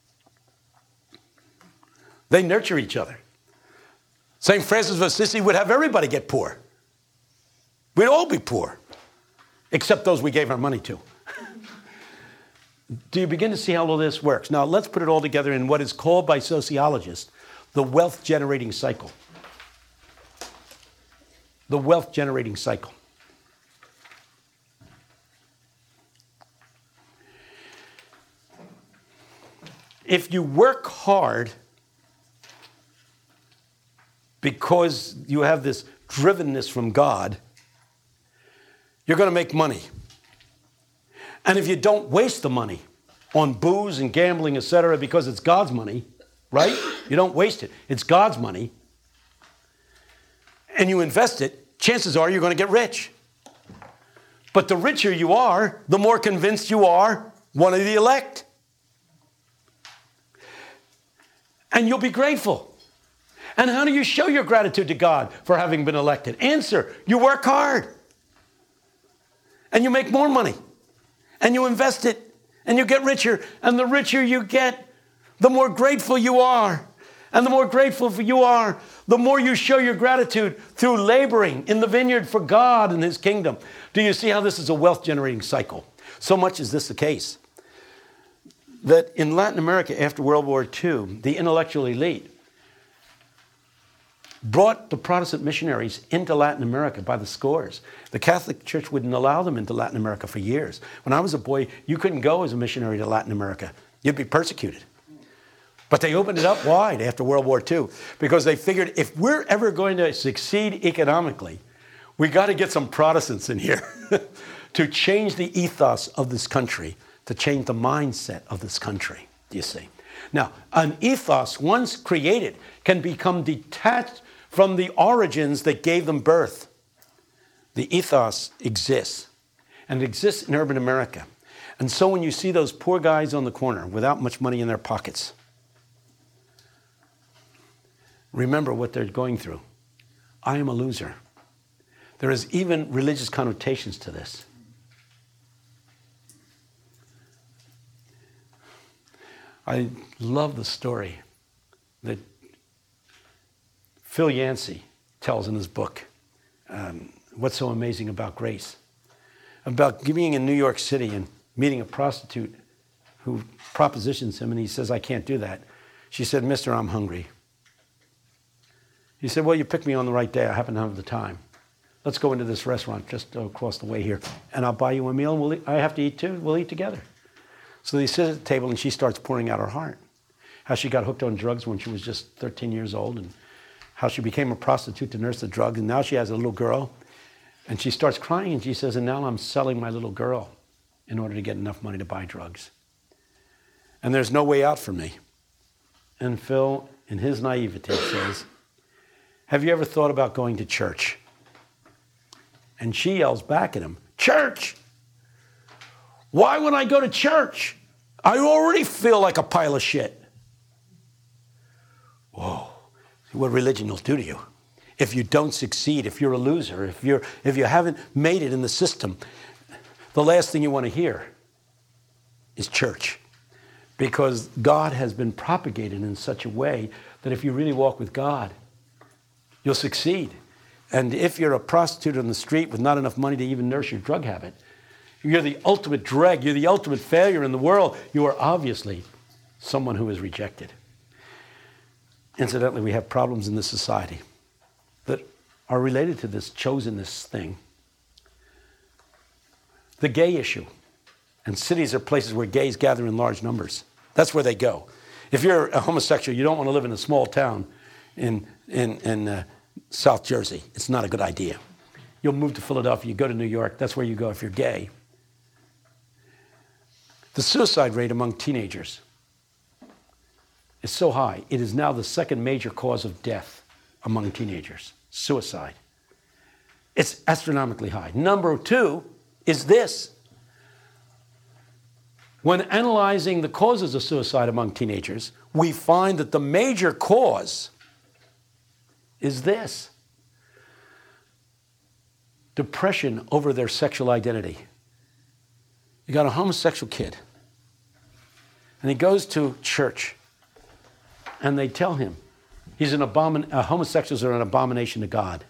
They nurture each other. St. Francis of Assisi would have everybody get poor. We'd all be poor, except those we gave our money to. Do you begin to see how all this works? Now, let's put it all together in what is called by sociologists the wealth-generating cycle. The wealth-generating cycle. If you work hard because you have this drivenness from God, you're going to make money. And if you don't waste the money on booze and gambling, etc., because it's God's money, right? You don't waste it. It's God's money. And you invest it, chances are you're going to get rich. But the richer you are, the more convinced you are one of the elect. And you'll be grateful. And how do you show your gratitude to God for having been elected? Answer, you work hard. And you make more money. And you invest it. And you get richer. And the richer you get, the more grateful you are. And the more grateful you are, the more you show your gratitude through laboring in the vineyard for God and His kingdom. Do you see how this is a wealth-generating cycle? So much is this the case that in Latin America after World War II, the intellectual elite brought the Protestant missionaries into Latin America by the scores. The Catholic Church wouldn't allow them into Latin America for years. When I was a boy, you couldn't go as a missionary to Latin America. You'd be persecuted. But they opened it up wide after World War II because they figured if we're ever going to succeed economically, we got to get some Protestants in here to change the ethos of this country, to change the mindset of this country, you see. Now, an ethos, once created, can become detached from the origins that gave them birth. The ethos exists, and it exists in urban America. And so when you see those poor guys on the corner without much money in their pockets, remember what they're going through. I am a loser. There is even religious connotations to this. I love the story that Phil Yancey tells in his book, What's So Amazing About Grace, about being in New York City and meeting a prostitute who propositions him, and he says, I can't do that. She said, Mister, I'm hungry. He said, well, you picked me on the right day. I happen to have the time. Let's go into this restaurant just across the way here, and I'll buy you a meal, and I have to eat too. We'll eat together. So they sit at the table, and she starts pouring out her heart. How she got hooked on drugs when she was just 13 years old, and how she became a prostitute to nurse the drugs, and now she has a little girl. And she starts crying, and she says, and now I'm selling my little girl in order to get enough money to buy drugs. And there's no way out for me. And Phil, in his naivety, says, have you ever thought about going to church? And she yells back at him, church? Why would I go to church? I already feel like a pile of shit. Whoa, what religion will do to you. If you don't succeed, if you're a loser, if you haven't made it in the system, the last thing you want to hear is church. Because God has been propagated in such a way that if you really walk with God, you'll succeed. And if you're a prostitute on the street with not enough money to even nurse your drug habit, you're the ultimate dreg, you're the ultimate failure in the world. You are obviously someone who is rejected. Incidentally, we have problems in this society that are related to this chosenness thing. The gay issue. And cities are places where gays gather in large numbers. That's where they go. If you're a homosexual, you don't want to live in a small town in South Jersey. It's not a good idea. You'll move to Philadelphia, you go to New York, that's where you go if you're gay. The suicide rate among teenagers is so high. It is now the second major cause of death among teenagers, suicide. It's astronomically high. Number two is this. When analyzing the causes of suicide among teenagers, we find that the major cause is this: depression over their sexual identity. You got a homosexual kid, and he goes to church, and they tell him homosexuals are an abomination to God.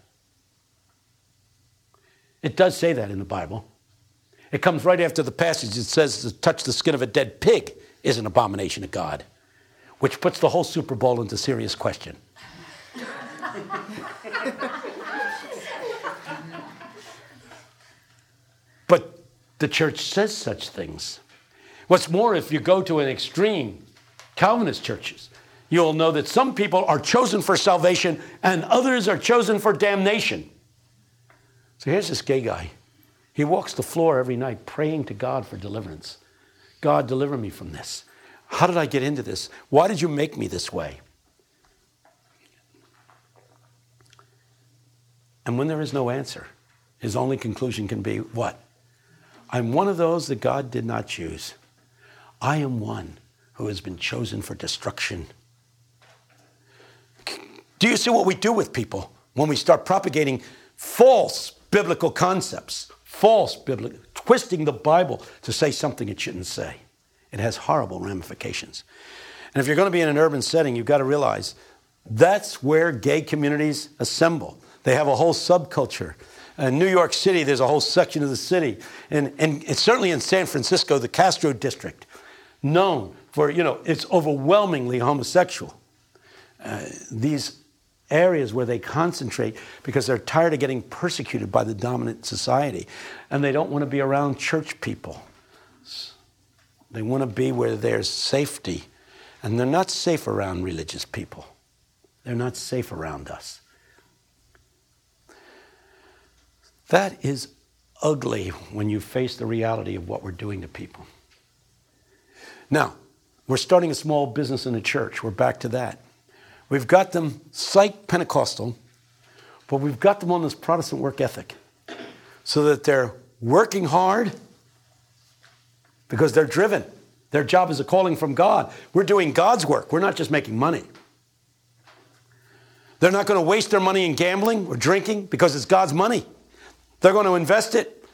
It does say that in the Bible. It comes right after the passage that says to touch the skin of a dead pig is an abomination to God, which puts the whole Super Bowl into serious question. But the church says such things. What's more, if you go to an extreme Calvinist churches, you'll know that some people are chosen for salvation and others are chosen for damnation. So here's this gay guy. He walks the floor every night praying to God for deliverance. God, deliver me from this. How did I get into this? Why did you make me this way? And when there is no answer, his only conclusion can be what? I'm one of those that God did not choose. I am one who has been chosen for destruction. Do you see what we do with people when we start propagating false biblical concepts? Twisting the Bible to say something it shouldn't say. It has horrible ramifications. And if you're going to be in an urban setting, you've got to realize that's where gay communities assemble. They have a whole subculture. In New York City, there's a whole section of the city. And it's certainly in San Francisco, the Castro district, known for, it's overwhelmingly homosexual. These areas where they concentrate because they're tired of getting persecuted by the dominant society. And they don't want to be around church people. They want to be where there's safety. And they're not safe around religious people. They're not safe around us. That is ugly when you face the reality of what we're doing to people. Now, we're starting a small business in a church. We're back to that. We've got them psych Pentecostal, but we've got them on this Protestant work ethic so that they're working hard because they're driven. Their job is a calling from God. We're doing God's work. We're not just making money. They're not going to waste their money in gambling or drinking because it's God's money. They're going to invest it.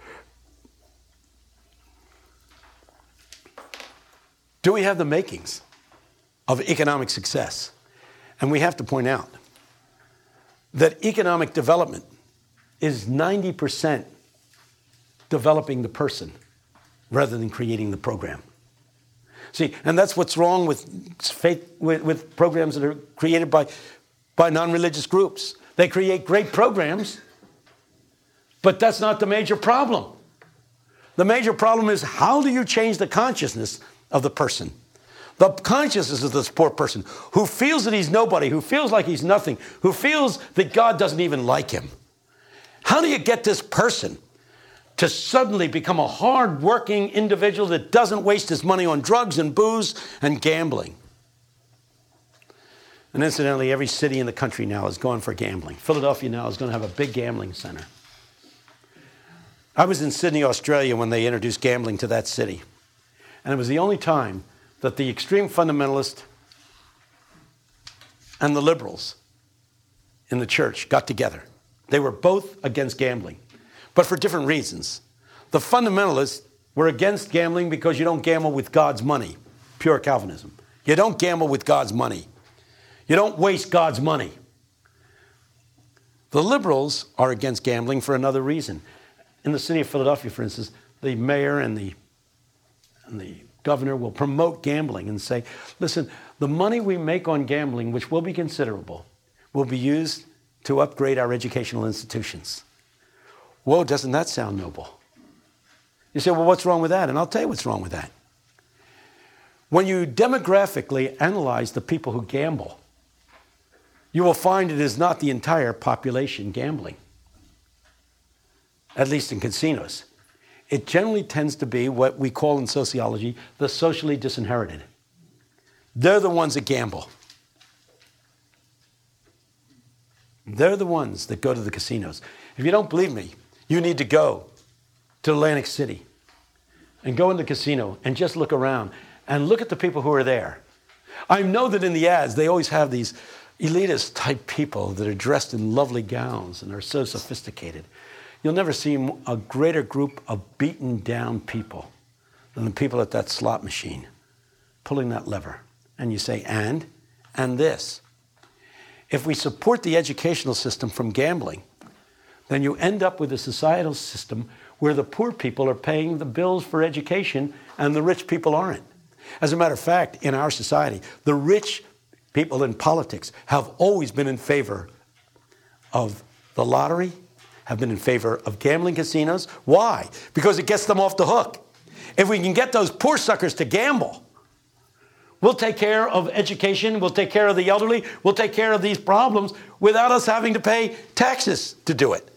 Do we have the makings of economic success? And we have to point out that economic development is 90% developing the person rather than creating the program. See, and that's what's wrong with with programs that are created by non-religious groups. They create great programs, but that's not the major problem. The major problem is, how do you change the consciousness of the person? The consciousness of this poor person who feels that he's nobody, who feels like he's nothing, who feels that God doesn't even like him. How do you get this person to suddenly become a hard-working individual that doesn't waste his money on drugs and booze and gambling? And incidentally, every city in the country now is going for gambling. Philadelphia now is going to have a big gambling center. I was in Sydney, Australia when they introduced gambling to that city. And it was the only time that the extreme fundamentalist and the liberals in the church got together. They were both against gambling, but for different reasons. The fundamentalists were against gambling because you don't gamble with God's money, pure Calvinism. You don't gamble with God's money. You don't waste God's money. The liberals are against gambling for another reason. In the city of Philadelphia, for instance, the mayor and the governor will promote gambling and say, listen, the money we make on gambling, which will be considerable, will be used to upgrade our educational institutions. Whoa, doesn't that sound noble? You say, well, what's wrong with that? And I'll tell you what's wrong with that. When you demographically analyze the people who gamble, you will find it is not the entire population gambling, at least in casinos. It generally tends to be what we call in sociology the socially disinherited. They're the ones that gamble. They're the ones that go to the casinos. If you don't believe me, you need to go to Atlantic City and go in the casino and just look around and look at the people who are there. I know that in the ads, they always have these elitist type people that are dressed in lovely gowns and are so sophisticated. You'll never see a greater group of beaten down people than the people at that slot machine pulling that lever. And you say, and this. If we support the educational system from gambling, then you end up with a societal system where the poor people are paying the bills for education and the rich people aren't. As a matter of fact, in our society, the rich people in politics have always been in favor of the lottery, have been in favor of gambling casinos. Why? Because it gets them off the hook. If we can get those poor suckers to gamble, we'll take care of education, we'll take care of the elderly, we'll take care of these problems without us having to pay taxes to do it.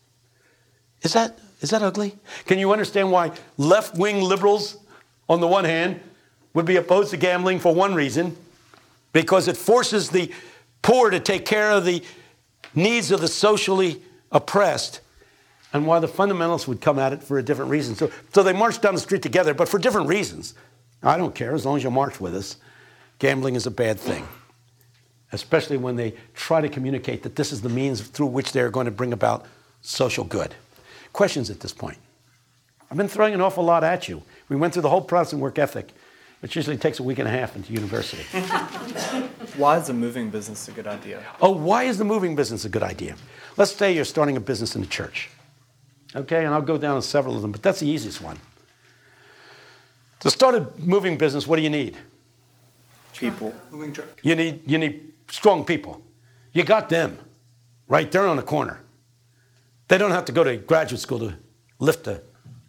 Is that ugly? Can you understand why left-wing liberals, on the one hand, would be opposed to gambling for one reason? Because it forces the poor to take care of the needs of the socially oppressed, and why the fundamentalists would come at it for a different reason. So they march down the street together, but for different reasons. I don't care, as long as you march with us. Gambling is a bad thing, especially when they try to communicate that this is the means through which they're going to bring about social good. Questions at this point? I've been throwing an awful lot at you. We went through the whole Protestant work ethic. It usually takes a week and a half into university. Why is the moving business a good idea? Oh, why is the moving business a good idea? Let's say you're starting a business in the church. Okay, and I'll go down to several of them, but that's the easiest one. To start a moving business, what do you need? People. Moving truck. You need strong people. You got them right there on the corner. They don't have to go to graduate school to lift a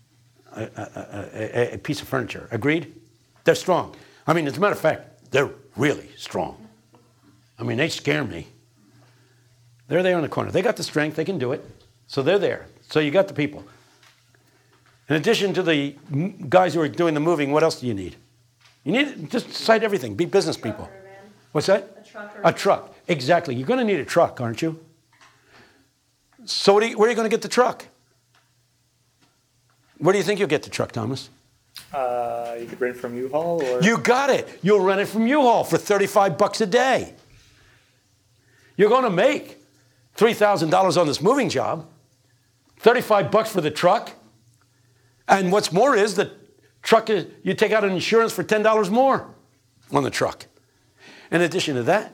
piece of furniture. Agreed? They're strong. I mean, as a matter of fact, they're really strong. I mean, they scare me. They're there in the corner. They got the strength. They can do it. So they're there. So you got the people. In addition to the guys who are doing the moving, what else do you need? You need just cite everything. Be business people. What's that? A truck. A truck. Exactly. You're going to need a truck, aren't you? So where are you going to get the truck? Where do you think you'll get the truck, Thomas? You could rent from U-Haul, or You got it. You'll rent it from U-Haul for $35 a day. You're going to make $3,000 on this moving job. $35 for the truck. And what's more is the truck, you take out an insurance for $10 more on the truck. In addition to that,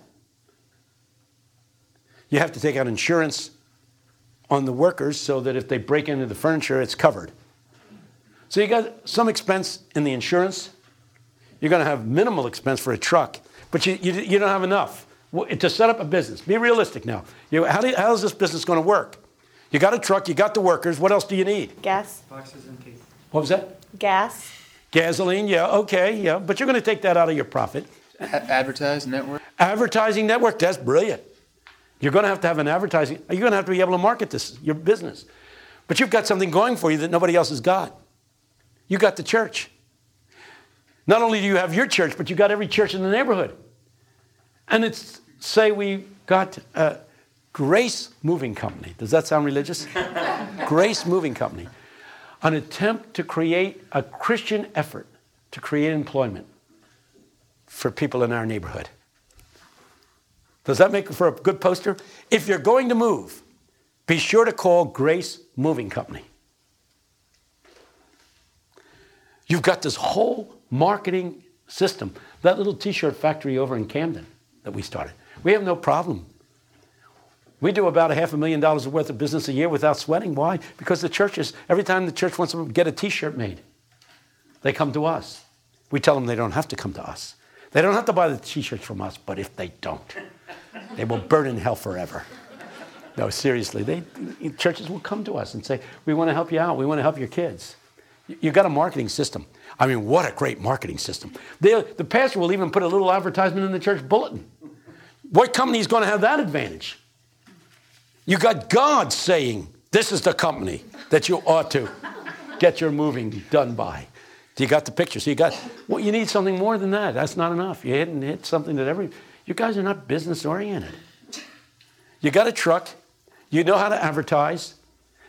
you have to take out insurance on the workers so that if they break into the furniture, it's covered. So you got some expense in the insurance. You're going to have minimal expense for a truck, but you don't have enough to set up a business. Be realistic now. How is this business going to work? You got a truck, you got the workers. What else do you need? Gas. Boxes and cake. What was that? Gas. Gasoline, yeah, okay, yeah. But you're going to take that out of your profit. Advertising network? Advertising network, that's brilliant. You're going to have an advertising. You're going to have to be able to market this, your business. But you've got something going for you that nobody else has got. You got the church. Not only do you have your church, but you got every church in the neighborhood. And it's, say we got Grace Moving Company. Does that sound religious? Grace Moving Company. An attempt to create a Christian effort to create employment for people in our neighborhood. Does that make for a good poster? If you're going to move, be sure to call Grace Moving Company. You've got this whole marketing system. That little t-shirt factory over in Camden that we started. We have no problem. We do about $500,000 worth of business a year without sweating. Why? Because the churches, every time the church wants to get a t-shirt made, they come to us. We tell them they don't have to come to us. They don't have to buy the t-shirts from us, but if they don't, they will burn in hell forever. No, seriously, churches will come to us and say, we want to help you out. We want to help your kids. You've got a marketing system. I mean, what a great marketing system. The pastor will even put a little advertisement in the church bulletin. What company is going to have that advantage? You got God saying, this is the company that you ought to get your moving done by. You got the picture. So you need something more than that. That's not enough. You hit something that you guys are not business oriented. You got a truck. You know how to advertise.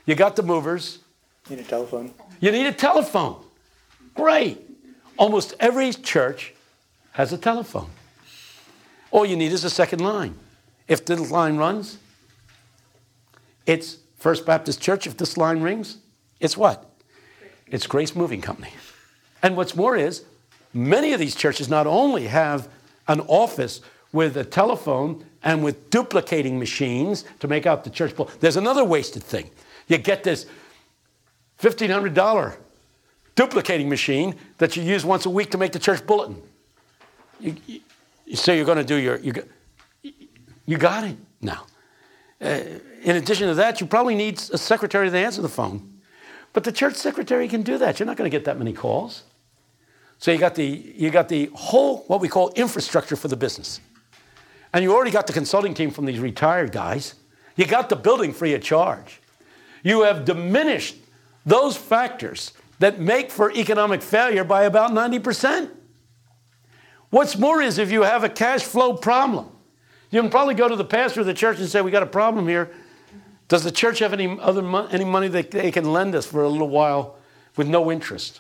You got the movers. Need a telephone. You need a telephone. Great. Almost every church has a telephone. All you need is a second line. If the line runs, it's First Baptist Church. If this line rings, it's what? It's Grace Moving Company. And what's more is, many of these churches not only have an office with a telephone and with duplicating machines to make out the church bulletin. There's another wasted thing. You get this $1,500 duplicating machine that you use once a week to make the church bulletin. So you're going to do you got it now. In addition to that, you probably need a secretary to answer the phone. But the church secretary can do that. You're not going to get that many calls. So you got the whole, what we call infrastructure for the business. And you already got the consulting team from these retired guys. You got the building free of charge. You have diminished those factors that make for economic failure by about 90%. What's more is if you have a cash flow problem, you can probably go to the pastor of the church and say, we got a problem here. Does the church have any money that they can lend us for a little while with no interest?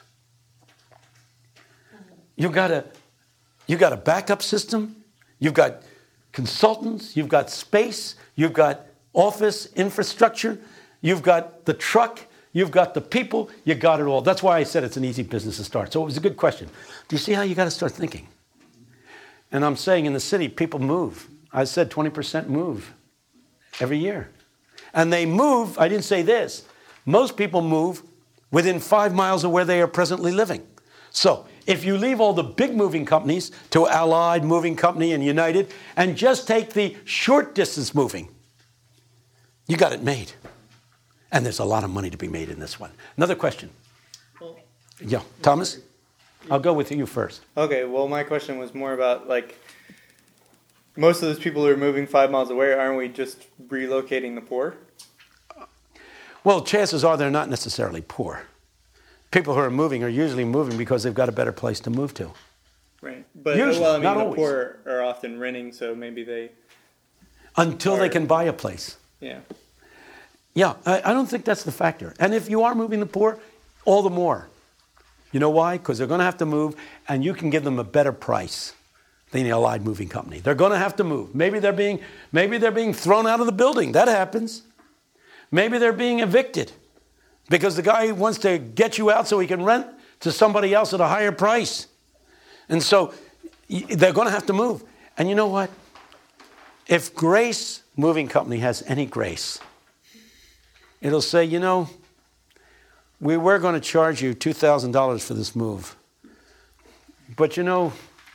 You've got a backup system. You've got consultants. You've got space. You've got office infrastructure. You've got the truck. You've got the people. You got it all. That's why I said it's an easy business to start. So it was a good question. Do you see how you got to start thinking? And I'm saying in the city, people move. I said 20% move every year. And they move, I didn't say this, most people move within 5 miles of where they are presently living. So if you leave all the big moving companies to Allied Moving Company and United and just take the short distance moving, you got it made. And there's a lot of money to be made in this one. Another question. Yeah, Thomas? I'll go with you first. Okay, well, my question was more about, like, most of those people who are moving 5 miles away, aren't we just relocating the poor? Well, chances are they're not necessarily poor. People who are moving are usually moving because they've got a better place to move to. Right. But, Usually, well, I mean, not the always. poor are often renting, so maybe they... Until they can buy a place. Yeah. Yeah, I don't think that's the factor. And if you are moving the poor, all the more. You know why? Because they're going to have to move, and you can give them a better price than the Allied Moving Company. They're going to have to move. Maybe they're being thrown out of the building. That happens. Maybe they're being evicted because the guy wants to get you out so he can rent to somebody else at a higher price. And so they're going to have to move. And you know what? If Grace Moving Company has any grace, it'll say, you know, we were going to charge you $2,000 for this move. But, you know,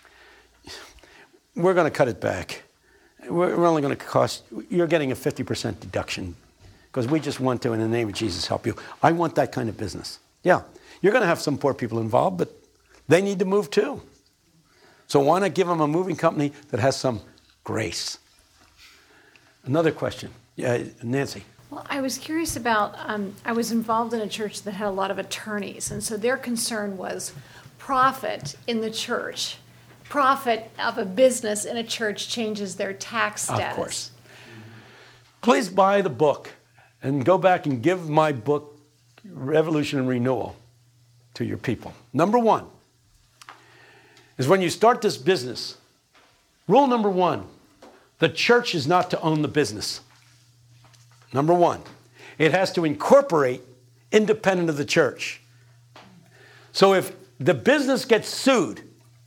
we're going to cut it back. We're only going to cost, you're getting a 50% deduction because we just want to, in the name of Jesus, help you. I want that kind of business. Yeah, you're going to have some poor people involved, but they need to move too. So why not give them a moving company that has some grace? Another question. Yeah, Nancy. Well, I was curious about, I was involved in a church that had a lot of attorneys, and so their concern was profit in the church. Profit of a business in a church changes their tax status. Of course. Please buy the book and go back and give my book, Revolution and Renewal, to your people. Number one is when you start this business, rule number one, the church is not to own the business. Number one, it has to incorporate independent of the church. So if the business gets sued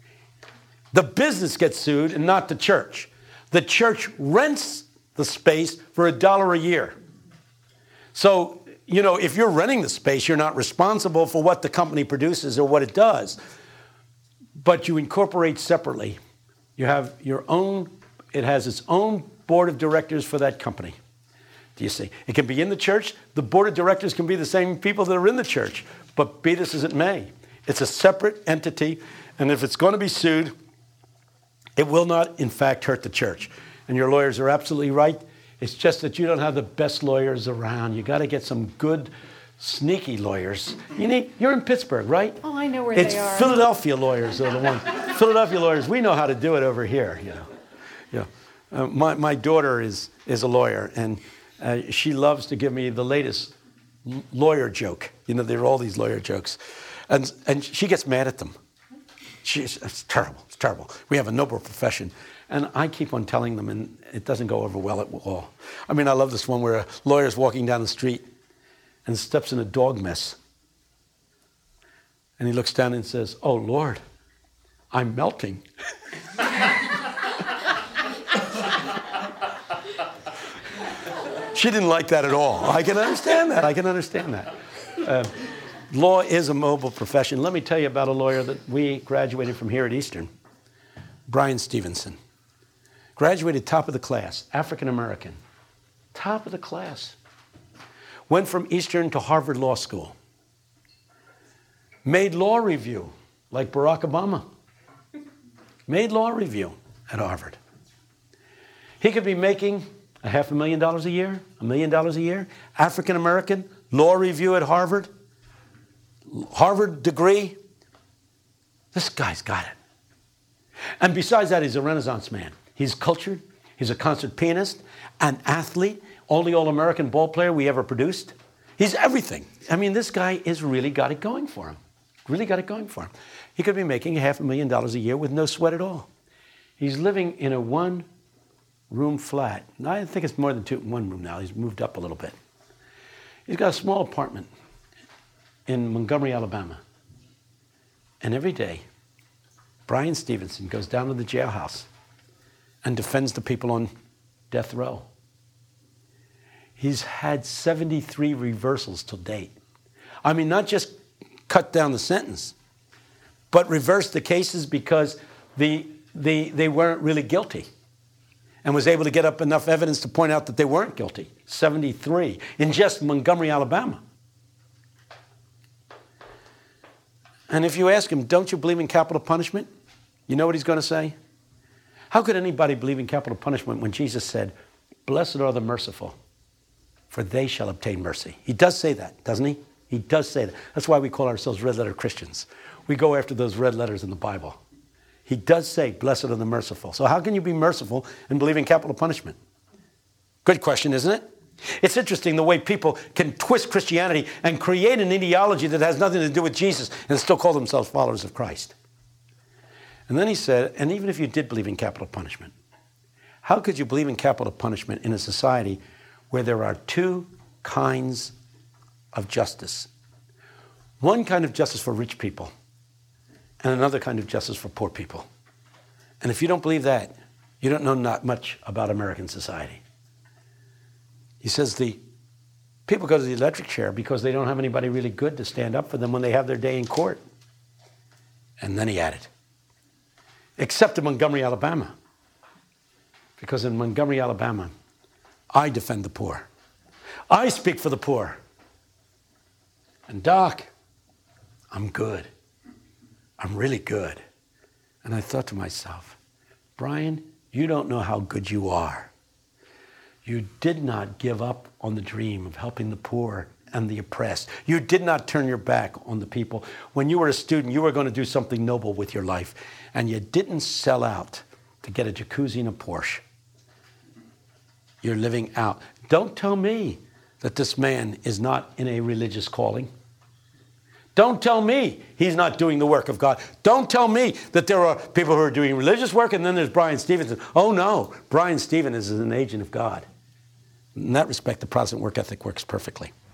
and not the church. The church rents the space for $1 a year. So, you know, if you're renting the space, you're not responsible for what the company produces or what it does. But you incorporate separately. You have your own, it has its own board of directors for that company. Do you see? It can be in the church. The board of directors can be the same people that are in the church. But be this as it may, it's a separate entity. And if it's going to be sued, it will not, in fact, hurt the church. And your lawyers are absolutely right. It's just that you don't have the best lawyers around. You got to get some good, sneaky lawyers. You're in Pittsburgh, right? Oh, I know where it's they are. Philadelphia lawyers are the ones. Philadelphia lawyers, we know how to do it over here. You know. My daughter is a lawyer, and she loves to give me the latest lawyer joke. You know, there are all these lawyer jokes. And she gets mad at them. It's terrible. It's terrible. We have a noble profession. And I keep on telling them, and it doesn't go over well at all. I mean, I love this one where a lawyer's walking down the street and steps in a dog mess. And he looks down and says, "Oh, Lord, I'm melting." She didn't like that at all. I can understand that. Law is a mobile profession. Let me tell you about a lawyer that we graduated from here at Eastern. Brian Stevenson. Graduated top of the class, African American. Top of the class. Went from Eastern to Harvard Law School. Made law review, like Barack Obama. Made law review at Harvard. He could be making $500,000 a year, $1 million a year. African American, law review at Harvard. Harvard degree. This guy's got it. And besides that, he's a Renaissance man. He's cultured. He's a concert pianist, an athlete, only All-American ball player we ever produced. He's everything. I mean, this guy has really got it going for him. Really got it going for him. He could be making $500,000 a year with no sweat at all. He's living in a one-room flat. I think it's more than one room now. He's moved up a little bit. He's got a small apartment in Montgomery, Alabama. And every day, Brian Stevenson goes down to the jailhouse and defends the people on death row. He's had 73 reversals to date. I mean, not just cut down the sentence, but reversed the cases because they weren't really guilty, and was able to get up enough evidence to point out that they weren't guilty. 73 in just Montgomery, Alabama. And if you ask him, don't you believe in capital punishment? You know what he's going to say? How could anybody believe in capital punishment when Jesus said, "Blessed are the merciful, for they shall obtain mercy"? He does say that, doesn't he? He does say that. That's why we call ourselves red letter Christians. We go after those red letters in the Bible. He does say, "Blessed are the merciful." So how can you be merciful and believe in capital punishment? Good question, isn't it? It's interesting the way people can twist Christianity and create an ideology that has nothing to do with Jesus and still call themselves followers of Christ. And then he said, and even if you did believe in capital punishment, how could you believe in capital punishment in a society where there are two kinds of justice? One kind of justice for rich people and another kind of justice for poor people. And if you don't believe that, you don't know not much about American society. He says the people go to the electric chair because they don't have anybody really good to stand up for them when they have their day in court. And then he added, except in Montgomery, Alabama. Because in Montgomery, Alabama, I defend the poor. I speak for the poor. And Doc, I'm good. I'm really good. And I thought to myself, Brian, you don't know how good you are. You did not give up on the dream of helping the poor and the oppressed. You did not turn your back on the people. When you were a student, you were going to do something noble with your life. And you didn't sell out to get a jacuzzi and a Porsche. You're living out. Don't tell me that this man is not in a religious calling. Don't tell me he's not doing the work of God. Don't tell me that there are people who are doing religious work and then there's Brian Stevenson. Oh no, Brian Stevenson is an agent of God. In that respect, the Protestant work ethic works perfectly.